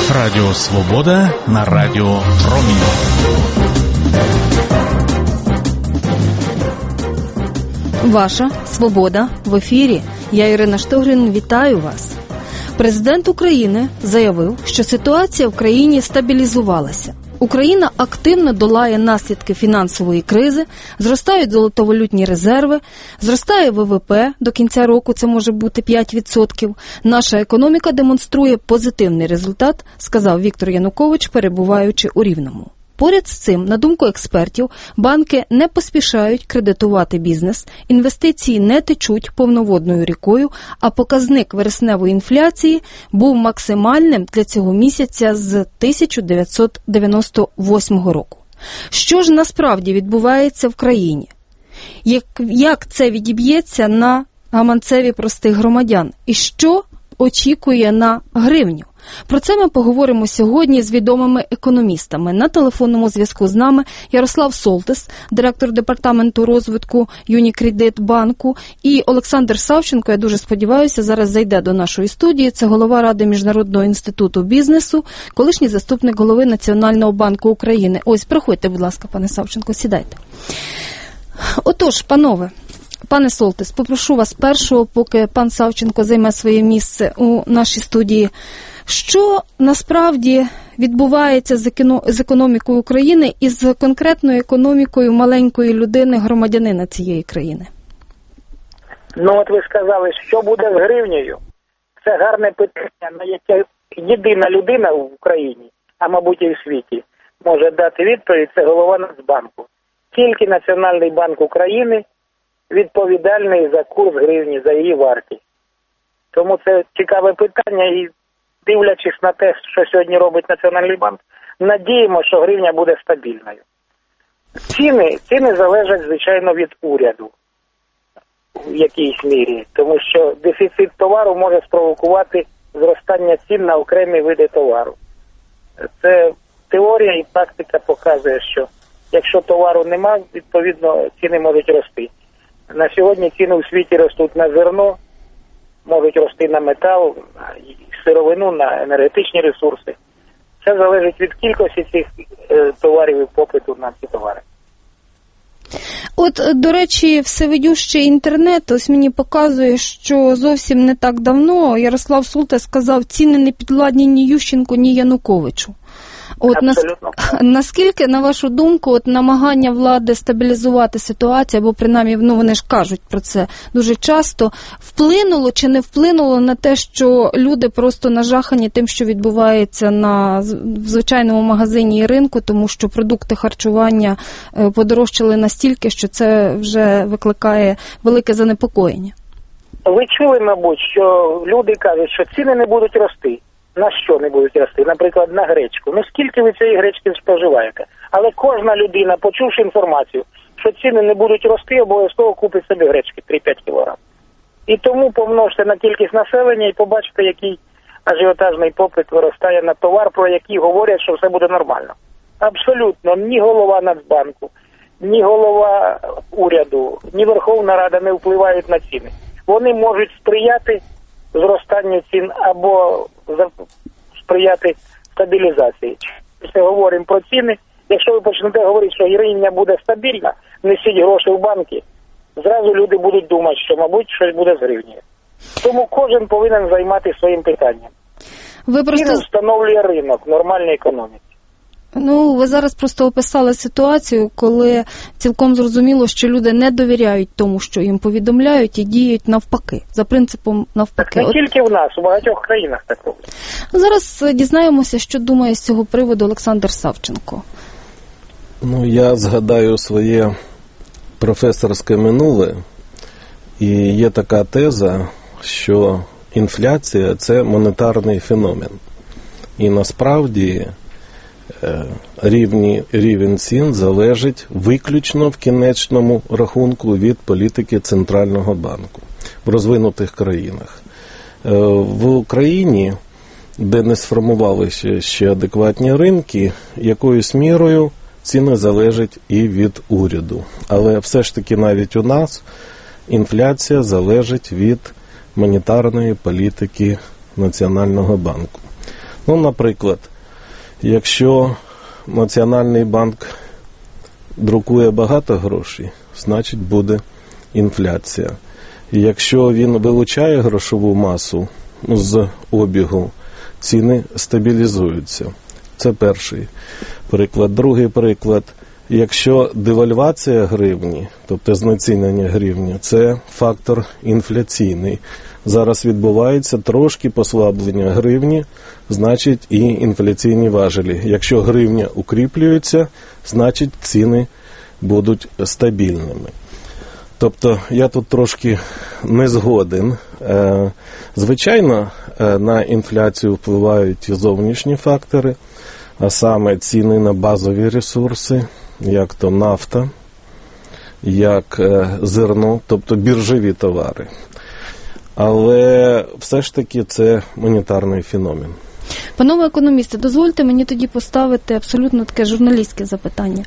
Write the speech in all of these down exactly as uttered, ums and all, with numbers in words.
Радіо Свобода на Радіо Промінь. Ваша Свобода в ефірі. Я, Ірина Штогрін, вітаю вас. Президент України заявив, що ситуація в країні стабілізувалася. Україна активно долає наслідки фінансової кризи, зростають золотовалютні резерви, зростає ВВП, до кінця року це може бути п'ять відсотків. Наша економіка демонструє позитивний результат, сказав Віктор Янукович, перебуваючи у Рівному. Поряд з цим, на думку експертів, банки не поспішають кредитувати бізнес, інвестиції не течуть повноводною рікою, а показник вересневої інфляції був максимальним для цього місяця з тисяча дев'ятсот дев'яносто восьмого року. Що ж насправді відбувається в країні? Як, як це відіб'ється на гаманцеві простих громадян? І що очікує на гривню? Про це ми поговоримо сьогодні з відомими економістами. На телефонному зв'язку з нами Ярослав Солтис, директор департаменту розвитку Юнікредит банку, і Олександр Савченко, я дуже сподіваюся, зараз зайде до нашої студії. Це голова Ради Міжнародного інституту бізнесу, колишній заступник голови Національного банку України. Ось, приходьте, будь ласка, пане Савченко, сідайте. Отож, панове, пане Солтис, попрошу вас першого, поки пан Савченко займе своє місце у нашій студії. Що насправді відбувається з економікою України і з конкретною економікою маленької людини, громадянина цієї країни? Ну от ви сказали, що буде з гривнею? Це гарне питання, на яке єдина людина в Україні, а мабуть і в світі, може дати відповідь, це голова Нацбанку. Тільки Національний банк України відповідальний за курс гривні, за її вартість. Тому це цікаве питання і дивлячись на те, що сьогодні робить Національний банк, надіємо, що гривня буде стабільною. Ціни, ціни залежать, звичайно, від уряду в якійсь мірі, тому що дефіцит товару може спровокувати зростання цін на окремі види товару. Це теорія і практика показує, що якщо товару нема, відповідно ціни можуть рости. На сьогодні ціни у світі ростуть на зерно, можуть рости на метал, на сировину, на енергетичні ресурси. Це залежить від кількості цих е, товарів і попиту на ці товари. От, до речі, всевидющий інтернет ось мені показує, що зовсім не так давно Ярослав Солтис сказав, ціни не підвладні ні Ющенку, ні Януковичу. От нас, наскільки, на вашу думку, от намагання влади стабілізувати ситуацію, або принаймні, ну, вони ж кажуть про це дуже часто, вплинуло чи не вплинуло на те, що люди просто нажахані тим, що відбувається на в звичайному магазині і ринку, тому що продукти харчування подорожчали настільки, що це вже викликає велике занепокоєння? Ви чули, мабуть, що люди кажуть, що ціни не будуть рости. На що не будуть рости? Наприклад, на гречку. Ну, скільки ви цієї гречки споживаєте? Але кожна людина, почувши інформацію, що ціни не будуть рости, обов'язково купить собі гречки три-п'ять кілограм. І тому помножте на кількість населення і побачите, який ажіотажний попит виростає на товар, про який говорять, що все буде нормально. Абсолютно. Ні голова Нацбанку, ні голова уряду, ні Верховна Рада не впливають на ціни. Вони можуть сприяти зростанню цін або сприяти стабілізації. Ми говоримо про ціни. Якщо ви почнете говорити, що гривня буде стабільна, несіть гроші в банки, зразу люди будуть думати, що, мабуть, щось буде з гривнею. Тому кожен повинен займатися своїм питанням. Ви просто... Ціни встановлює ринок нормальної економіки. Ну, ви зараз просто описали ситуацію, коли цілком зрозуміло, що люди не довіряють тому, що їм повідомляють, і діють навпаки, за принципом навпаки. Так не тільки в нас, у багатьох країнах так роблять. Зараз дізнаємося, що думає з цього приводу Олександр Савченко. Ну, я згадаю своє професорське минуле, і є така теза, що інфляція – це монетарний феномен. І насправді Рівні, рівень цін залежить виключно в кінечному рахунку від політики Центрального банку в розвинутих країнах. В Україні, де не сформувалися ще адекватні ринки, якоюсь мірою ціни залежать і від уряду. Але все ж таки навіть у нас інфляція залежить від монетарної політики Національного банку. Ну, наприклад, якщо Національний банк друкує багато грошей, значить буде інфляція. І якщо він вилучає грошову масу з обігу, ціни стабілізуються. Це перший приклад. Другий приклад. Якщо девальвація гривні, тобто знецінення гривні, це фактор інфляційний. Зараз відбувається трошки послаблення гривні, значить і інфляційні важелі. Якщо гривня укріплюється, значить ціни будуть стабільними. Тобто я тут трошки не згоден. Звичайно, на інфляцію впливають і зовнішні фактори, а саме ціни на базові ресурси, як то нафта, як зерно, тобто біржові товари. Але все ж таки це монетарний феномен. Панове економісти, дозвольте мені тоді поставити абсолютно таке журналістське запитання.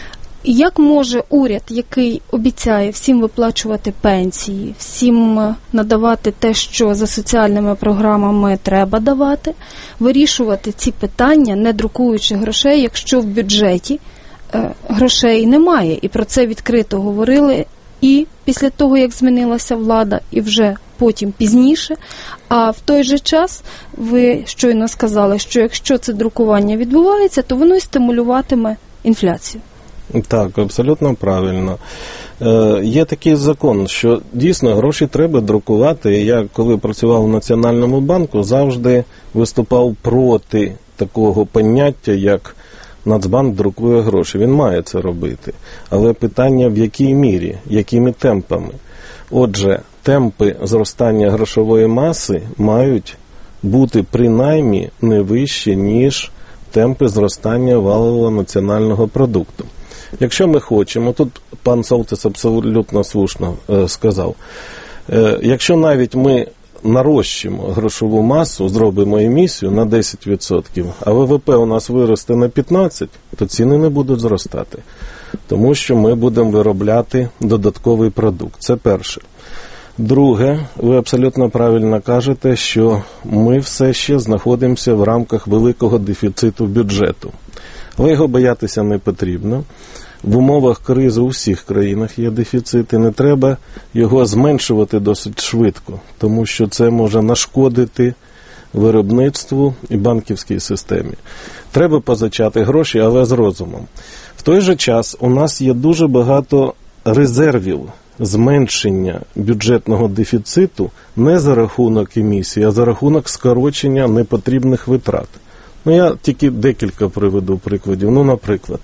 Як може уряд, який обіцяє всім виплачувати пенсії, всім надавати те, що за соціальними програмами треба давати, вирішувати ці питання, не друкуючи грошей, якщо в бюджеті е, грошей немає? І про це відкрито говорили і після того, як змінилася влада, і вже потім пізніше. А в той же час ви щойно сказали, що якщо це друкування відбувається, то воно і стимулюватиме інфляцію. Так, абсолютно правильно. Е, є такий закон, що дійсно гроші треба друкувати. Я, коли працював в Національному банку, завжди виступав проти такого поняття, як Нацбанк друкує гроші. Він має це робити. Але питання в якій мірі, якими темпами. Отже, темпи зростання грошової маси мають бути принаймні не вищі, ніж темпи зростання валового національного продукту. Якщо ми хочемо, тут пан Солтис абсолютно слушно е, сказав, е, якщо навіть ми нарощимо грошову масу, зробимо емісію на десять відсотків, а ВВП у нас виросте на п'ятнадцять відсотків, то ціни не будуть зростати. Тому що ми будемо виробляти додатковий продукт. Це перше. Друге, ви абсолютно правильно кажете, що ми все ще знаходимося в рамках великого дефіциту бюджету. Але його боятися не потрібно. В умовах кризи у всіх країнах є дефіцит, і не треба його зменшувати досить швидко, тому що це може нашкодити виробництву і банківській системі. Треба позичати гроші, але з розумом. В той же час у нас є дуже багато резервів зменшення бюджетного дефіциту не за рахунок емісії, а за рахунок скорочення непотрібних витрат. Ну, я тільки декілька приведу прикладів. Ну, наприклад,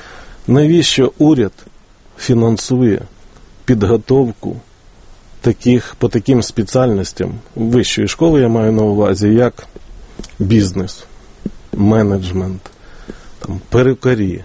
навіщо уряд фінансує підготовку таких, по таким спеціальностям вищої школи, я маю на увазі, як бізнес, менеджмент, там, перукарі,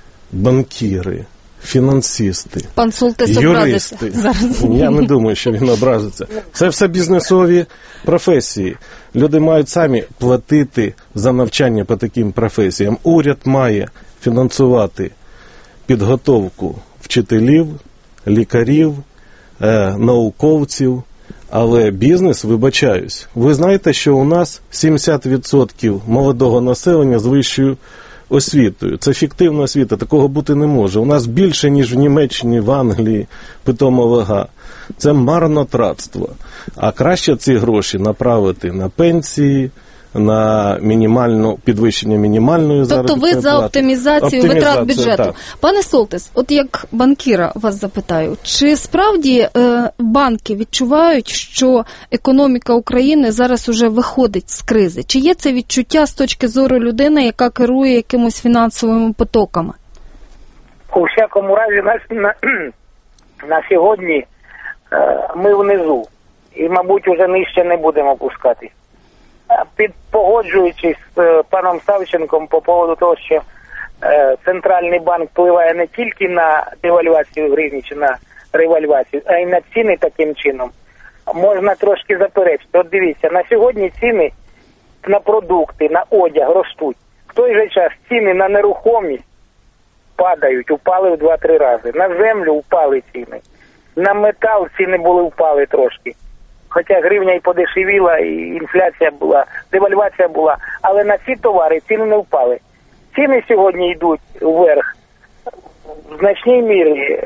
банкіри, фінансисти, пан Солтис юристи. Зараз. Я не думаю, що він образиться. Це все бізнесові професії. Люди мають самі платити за навчання по таким професіям. Уряд має фінансувати підготовку вчителів, лікарів, е, науковців, але бізнес, вибачаюсь, ви знаєте, що у нас сімдесят відсотків молодого населення з вищою освітою. Це фіктивна освіта, такого бути не може. У нас більше, ніж в Німеччині, в Англії, питома вага. Це марнотратство. А краще ці гроші направити на пенсії, на мінімальну підвищення мінімальної заробітної плати. Тобто ви за оптимізацію витрат бюджету. Так. Пане Солтис, от як банкіра вас запитаю, чи справді е, банки відчувають, що економіка України зараз уже виходить з кризи? Чи є це відчуття з точки зору людини, яка керує якимось фінансовими потоками? У всякому разі, на, на, на сьогодні е, ми внизу. І, мабуть, уже нижче не будемо опускатись. Під, погоджуючись з е, паном Савченком по поводу того, що е, Центральний банк впливає не тільки на девальвацію гривні чи на ревальвацію, а й на ціни таким чином, можна трошки заперечити. От дивіться, на сьогодні ціни на продукти, на одяг ростуть. В той же час ціни на нерухомість падають, упали в два-три рази. На землю впали ціни. На метал ціни були впали трошки. Хоча гривня і подешевіла, і інфляція була, девальвація була, але на ці товари ціни не впали. Ціни сьогодні йдуть вверх в значній мірі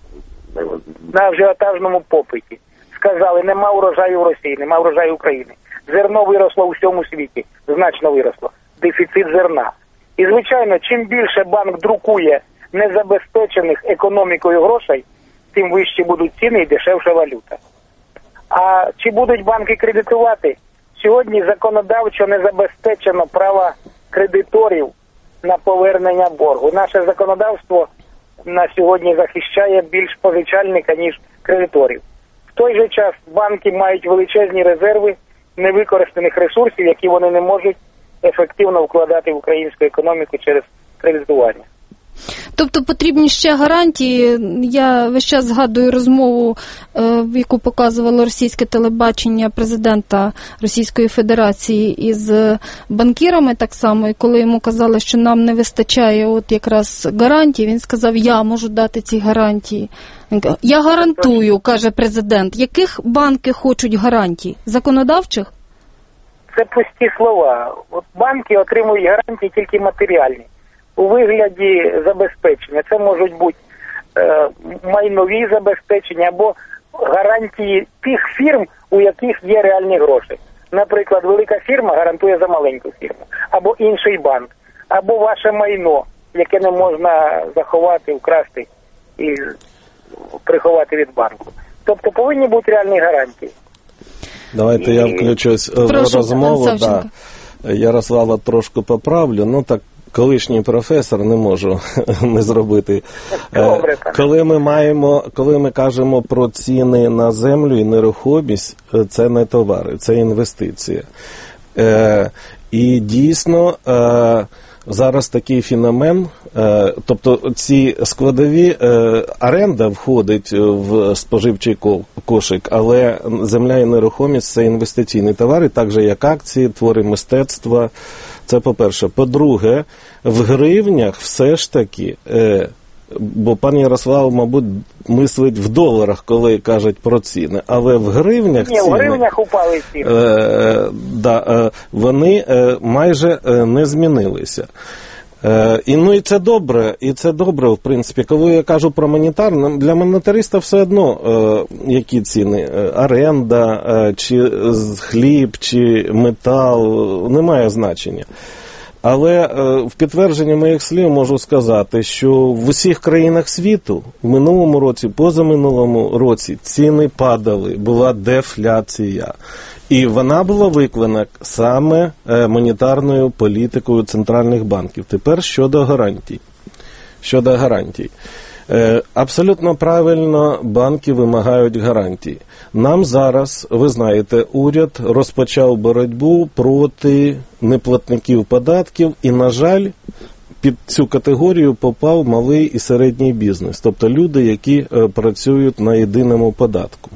на ажіотажному попиті. Сказали, нема урожаю в Росії, нема урожаю України. Зерно виросло у всьому світі, значно виросло. Дефіцит зерна. І, звичайно, чим більше банк друкує незабезпечених економікою грошей, тим вищі будуть ціни і дешевша валюта. А чи будуть банки кредитувати? Сьогодні законодавчо не забезпечено права кредиторів на повернення боргу. Наше законодавство на сьогодні захищає більш позичальника, ніж кредиторів. В той же час банки мають величезні резерви невикористаних ресурсів, які вони не можуть ефективно вкладати в українську економіку через кредитування. Тобто потрібні ще гарантії. Я весь час згадую розмову, яку показувало російське телебачення президента Російської Федерації із банкірами так само, і коли йому казали, що нам не вистачає от якраз гарантій, він сказав, я можу дати ці гарантії. Я гарантую, каже президент. Яких банки хочуть гарантій? Законодавчих? Це пусті слова. От банки отримують гарантії тільки матеріальні. У вигляді забезпечення. Це можуть бути е, майнові забезпечення або гарантії тих фірм, у яких є реальні гроші. Наприклад, велика фірма гарантує за маленьку фірму. Або інший банк. Або ваше майно, яке не можна заховати, вкрасти і приховати від банку. Тобто повинні бути реальні гарантії. Давайте і... я включусь в розмову. Да. Ярослава трошки поправлю. Ну так, колишній професор, не можу не зробити. Добре, коли ми маємо, коли ми кажемо про ціни на землю і нерухомість, це не товари, це інвестиція. Е, і дійсно е, зараз такий феномен, е, тобто ці складові, е, оренда входить в споживчий кошик, але земля і нерухомість – це інвестиційні товари, так же як акції, твори мистецтва. Це по-перше. По-друге, в гривнях все ж таки, е, бо пан Ярослав, мабуть, мислить в доларах, коли кажуть про ціни, але в гривнях ціни, Ні, в гривнях упали ціни. Е, да, е, вони е, майже е, не змінилися. Е, і, ну, і це добре, і це добре, в принципі. Коли я кажу про монетар, для монетариста все одно, е, які ціни, е, оренда, е, чи хліб, чи метал, не має значення. Але е, в підтвердження моїх слів можу сказати, що в усіх країнах світу в минулому році, позаминулому році ціни падали, була дефляція. І вона була викликана саме монетарною політикою центральних банків. Тепер щодо гарантій. Щодо гарантій. Абсолютно правильно банки вимагають гарантій. Нам зараз, ви знаєте, уряд розпочав боротьбу проти неплатників податків і, на жаль, під цю категорію попав малий і середній бізнес, тобто люди, які працюють на єдиному податку.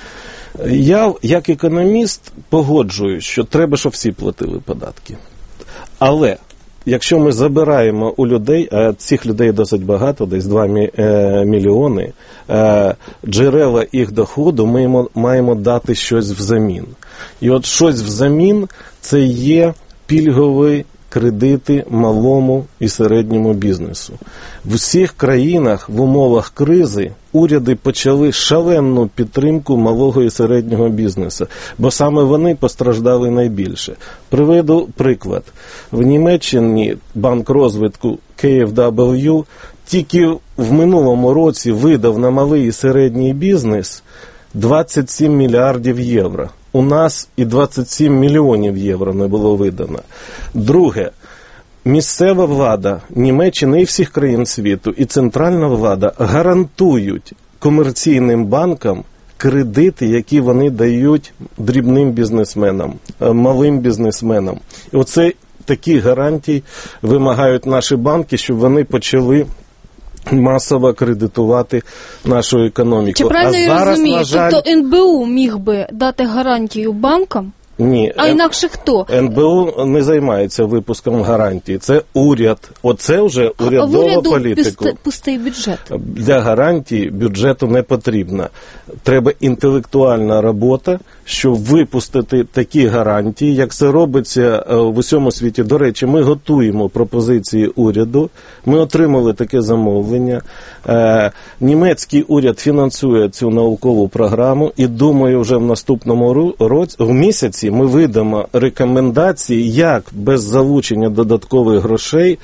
Я, як економіст, погоджуюсь, що треба, щоб всі платили податки. Але, якщо ми забираємо у людей, а цих людей досить багато, десь два мільйони, джерела їх доходу, ми маємо дати щось взамін. І от щось взамін – це є пільгові кредити малому і середньому бізнесу. В усіх країнах в умовах кризи уряди почали шалену підтримку малого і середнього бізнесу, бо саме вони постраждали найбільше. Приведу приклад. В Німеччині банк розвитку кей еф дабл ю тільки в минулому році видав на малий і середній бізнес двадцять сім мільярдів євро. У нас і двадцять сім мільйонів євро не було видано. Друге, місцева влада Німеччини і всіх країн світу, і центральна влада гарантують комерційним банкам кредити, які вони дають дрібним бізнесменам, малим бізнесменам. І оце такі гарантії вимагають наші банки, щоб вони почали масово кредитувати нашу економіку. Чи правильно а я зараз, розумію, на жаль... тобто ен бе у міг би дати гарантію банкам? Ні. А інакше хто? ен бе у не займається випуском гарантій. Це уряд. Оце вже урядова а політика. А пустий бюджет? Для гарантій бюджету не потрібно. Треба інтелектуальна робота щоб випустити такі гарантії, як це робиться в усьому світі. До речі, ми готуємо пропозиції уряду, ми отримали таке замовлення. Німецький уряд фінансує цю наукову програму і, думаю, вже в наступному році, в місяці ми видамо рекомендації, як без залучення додаткових грошей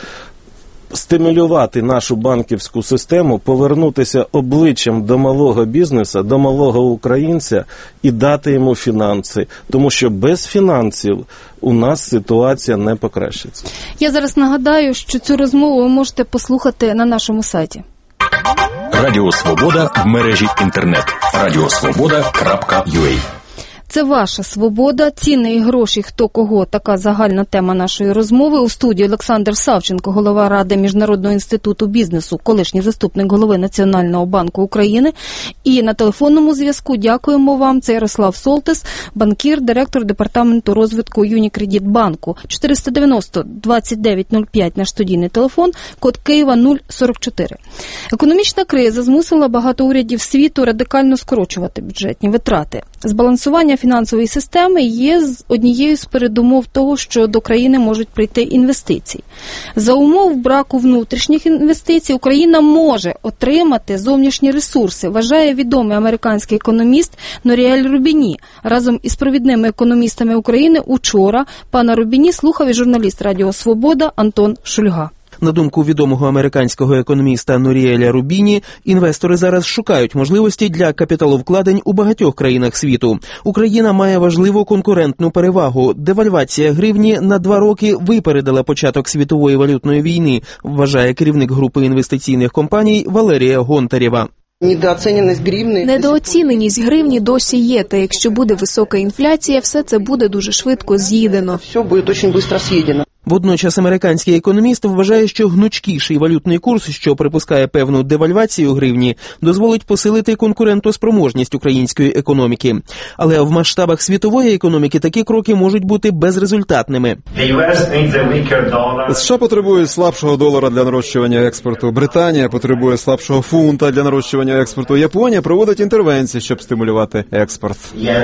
стимулювати нашу банківську систему, повернутися обличчям до малого бізнесу, до малого українця і дати йому фінанси. Тому що без фінансів у нас ситуація не покращиться. Я зараз нагадаю, що цю розмову ви можете послухати на нашому сайті. Радіо Свобода в мережі інтернет. радіосвобода крапка ю а. Це ваша свобода, ціни і гроші, хто кого, така загальна тема нашої розмови. У студії Олександр Савченко, голова Ради Міжнародного інституту бізнесу, колишній заступник голови Національного банку України. І на телефонному зв'язку дякуємо вам. Це Ярослав Солтис, банкір, директор департаменту розвитку Юнікредит-банку. чотириста дев'яносто двадцять дев'ять нуль п'ять наш студійний телефон, код Києва нуль сорок чотири. Економічна криза змусила багато урядів світу радикально скорочувати бюджетні витрати. Збалансування фінансової системи є однією з передумов того, що до країни можуть прийти інвестиції. За умов браку внутрішніх інвестицій Україна може отримати зовнішні ресурси, вважає відомий американський економіст Норіель Рубіні. Разом із провідними економістами України учора пана Рубіні слухав і журналіст Радіо Свобода Антон Шульга. На думку відомого американського економіста Норіеля Рубіні, інвестори зараз шукають можливості для капіталовкладень у багатьох країнах світу. Україна має важливу конкурентну перевагу. Девальвація гривні на два роки випередила початок світової валютної війни, вважає керівник групи інвестиційних компаній Валерія Гонтарєва. Недооціненість гривні досі є, та якщо буде висока інфляція, все це буде дуже швидко з'їдено. Все буде дуже швидко з'їдено. Водночас американський економіст вважає, що гнучкіший валютний курс, що припускає певну девальвацію гривні, дозволить посилити конкурентоспроможність української економіки. Але в масштабах світової економіки такі кроки можуть бути безрезультатними. США потребує слабшого долара для нарощування експорту, Британія потребує слабшого фунта для нарощування експорту, Японія проводить інтервенції, щоб стимулювати експорт.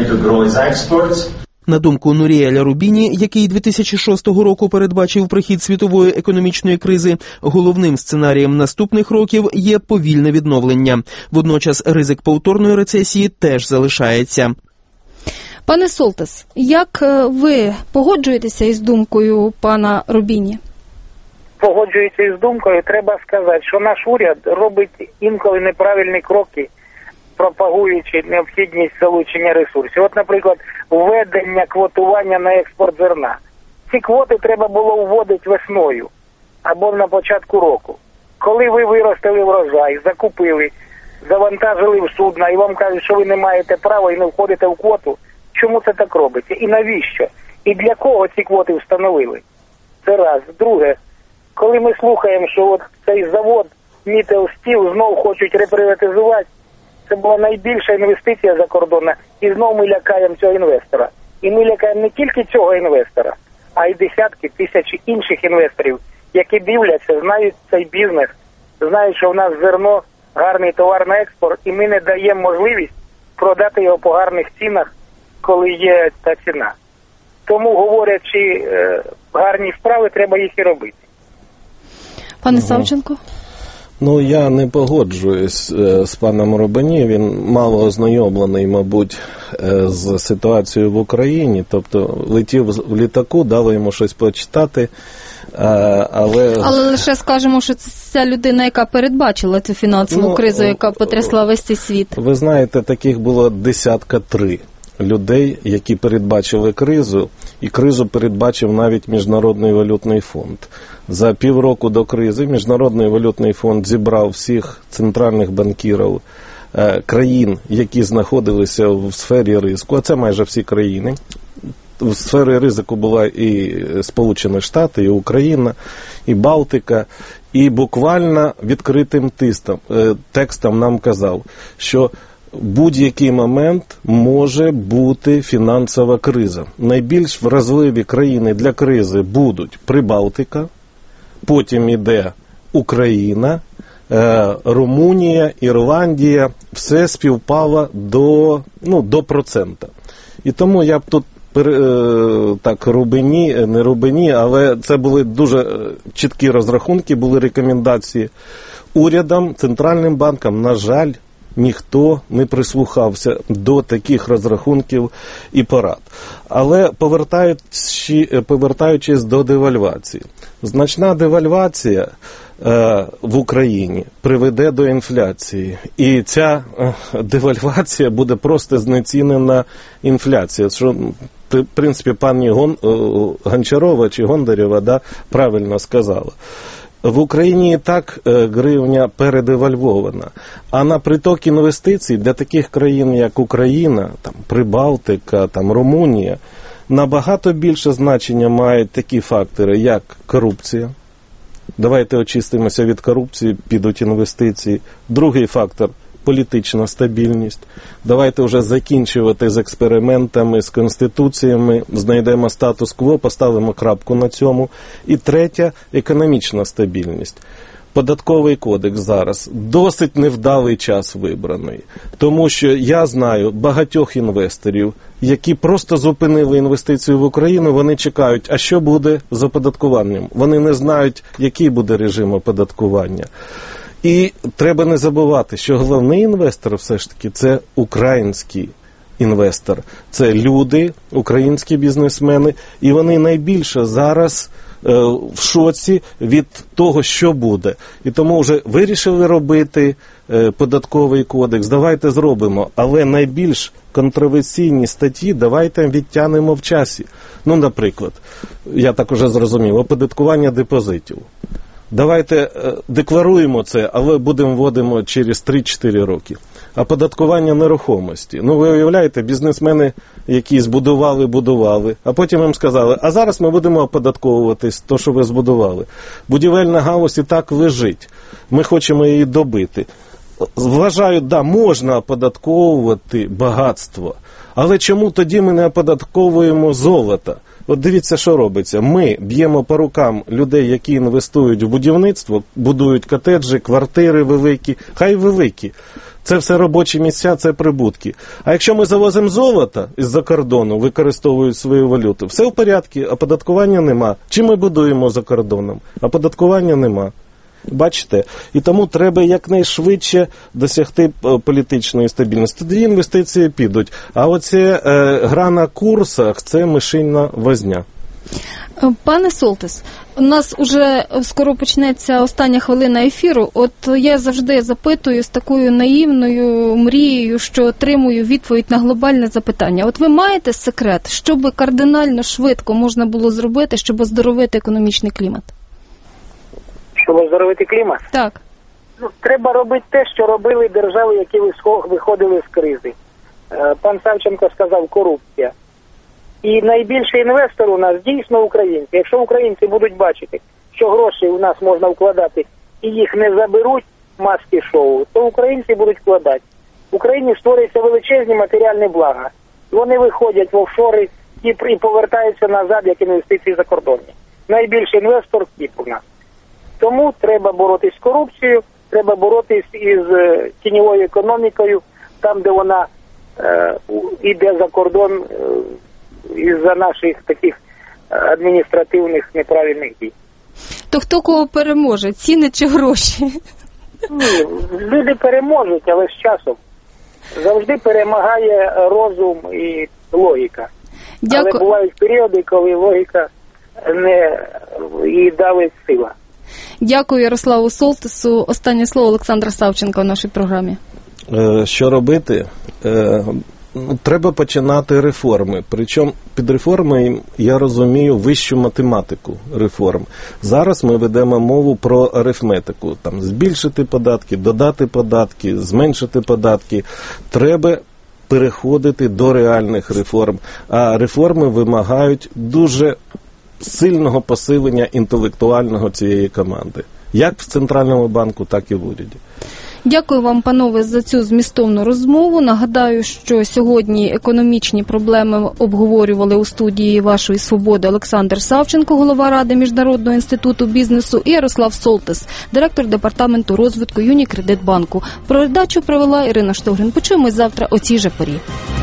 На думку Норіеля Рубіні, який дві тисячі шостого року передбачив прихід світової економічної кризи, головним сценарієм наступних років є повільне відновлення. Водночас ризик повторної рецесії теж залишається. Пане Солтис, як ви погоджуєтеся із думкою пана Рубіні? Погоджуюся із думкою. Треба сказати, що наш уряд робить інколи неправильні кроки, пропагуючи необхідність залучення ресурсів. От, наприклад, введення квотування на експорт зерна. Ці квоти треба було вводити весною або на початку року. Коли ви виростили врожай, закупили, завантажили в судна і вам кажуть, що ви не маєте права і не входите в квоту, чому це так робиться? І навіщо? І для кого ці квоти встановили? Це раз. Друге, коли ми слухаємо, що от цей завод Мітел Стіл знов хочуть реприватизувати, це була найбільша інвестиція закордонна, і знову ми лякаємо цього інвестора. І ми лякаємо не тільки цього інвестора, а й десятки, тисячі інших інвесторів, які дивляться, знають цей бізнес, знають, що в нас зерно, гарний товар на експорт, і ми не даємо можливість продати його по гарних цінах, коли є та ціна. Тому, говорячи е, гарні справи, треба їх і робити. Пане угу. Савченко? Ну, я не погоджуюсь е, з паном Рубіні. Він мало ознайомлений, мабуть, е, з ситуацією в Україні. Тобто летів в літаку, дали йому щось почитати. Е, але... але лише скажемо, що це ця людина, яка передбачила цю фінансову ну, кризу, яка потрясла весь цей світ. Ви знаєте, таких було десятка три людей, які передбачили кризу, і кризу передбачив навіть Міжнародний валютний фонд. За півроку до кризи Міжнародний валютний фонд зібрав всіх центральних банкірів е, країн, які знаходилися в сфері ризику, а це майже всі країни. В сфері ризику була і Сполучені Штати, і Україна, і Балтика, і буквально відкритим текстом, е, текстом нам казав, що будь-який момент може бути фінансова криза. Найбільш вразливі країни для кризи будуть Прибалтика, потім іде Україна, е, Румунія, Ірландія, все співпало до, ну, до процента. І тому я б тут так, рубині, не рубині, але це були дуже чіткі розрахунки, були рекомендації урядам, центральним банкам. На жаль, ніхто не прислухався до таких розрахунків і порад. Але повертаючи, повертаючись до девальвації. Значна девальвація е, в Україні приведе до інфляції. І ця е, девальвація буде просто знецінена інфляція. Що, в принципі, пані Гон, Гончарова чи Гондарєва, да, правильно сказала. В Україні і так гривня передевальвована, а на приток інвестицій для таких країн, як Україна, там, Прибалтика, там, Румунія, набагато більше значення мають такі фактори, як корупція. Давайте очистимося від корупції, підуть інвестиції. Другий фактор – політична стабільність. Давайте вже закінчувати з експериментами, з конституціями, знайдемо статус-кво, поставимо крапку на цьому. І третя – економічна стабільність. Податковий кодекс зараз досить невдалий час вибраний, тому що я знаю багатьох інвесторів, які просто зупинили інвестицію в Україну, вони чекають, а що буде з оподаткуванням. Вони не знають, який буде режим оподаткування. І треба не забувати, що головний інвестор все ж таки це український інвестор. Це люди, українські бізнесмени, і вони найбільше зараз е, в шоці від того, що буде. І тому вже вирішили робити е, податковий кодекс, давайте зробимо, але найбільш контроверсійні статті давайте відтягнемо в часі. Ну, наприклад, я так уже зрозумів, оподаткування депозитів. Давайте е, декларуємо це, але будемо вводимо через три-чотири роки. А податкування нерухомості. Ну, ви уявляєте, бізнесмени, які збудували, будували, а потім їм сказали, а зараз ми будемо оподатковуватись то, що ви збудували. Будівельна галузь і так лежить. Ми хочемо її добити. Вважаю, да, можна оподатковувати багатство, але чому тоді ми не оподатковуємо золото? От дивіться, що робиться. Ми б'ємо по рукам людей, які інвестують в будівництво, будують котеджі, квартири великі, хай великі. Це все робочі місця, це прибутки. А якщо ми завозимо золото із-за кордону, використовують свою валюту, все в порядку, оподаткування нема. Чи ми будуємо за кордоном? Оподаткування нема. Бачите? І тому треба якнайшвидше досягти політичної стабільності. Тоді інвестиції підуть. А оце е, гра на курсах – це мишинна возня. Пане Солтис, у нас уже скоро почнеться остання хвилина ефіру. От я завжди запитую з такою наївною мрією, що отримую відповідь на глобальне запитання. От ви маєте секрет, що би кардинально швидко можна було зробити, щоб оздоровити економічний клімат? Щоб оздоровити клімат? Так. Ну, треба робити те, що робили держави, які виходили з кризи. Пан Савченко сказав, корупція. І найбільший інвестор у нас дійсно українці. Якщо українці будуть бачити, що гроші у нас можна вкладати і їх не заберуть маски шоу, то українці будуть вкладати. В Україні створюються величезні матеріальні блага. Вони виходять в офшори і повертаються назад, як інвестиції закордонні. Найбільший інвестор – Кіпр у нас. Тому треба боротися з корупцією, треба боротися із тіньовою економікою, там, де вона е, йде за кордон е, із-за наших таких адміністративних неправильних дій. То хто кого переможе, ціни чи гроші? Ні, люди переможуть, але з часом. Завжди перемагає розум і логіка. Дякую. Але бувають періоди, коли логіка не і давить сила. Дякую Ярославу Солтису. Останнє слово Олександра Савченка в нашій програмі. Що робити? Треба починати реформи. Причому під реформою я розумію вищу математику реформ. Зараз ми ведемо мову про арифметику. Там збільшити податки, додати податки, зменшити податки. Треба переходити до реальних реформ. А реформи вимагають дуже сильного посилення інтелектуального цієї команди. Як в Центральному банку, так і в уряді. Дякую вам, панове, за цю змістовну розмову. Нагадаю, що сьогодні економічні проблеми обговорювали у студії «Вашої свободи» Олександр Савченко, голова Ради Міжнародного інституту бізнесу, і Ярослав Солтис, директор департаменту розвитку Юнікредитбанку. Передачу провела Ірина Штогрин. Почуємось завтра о цій же порі.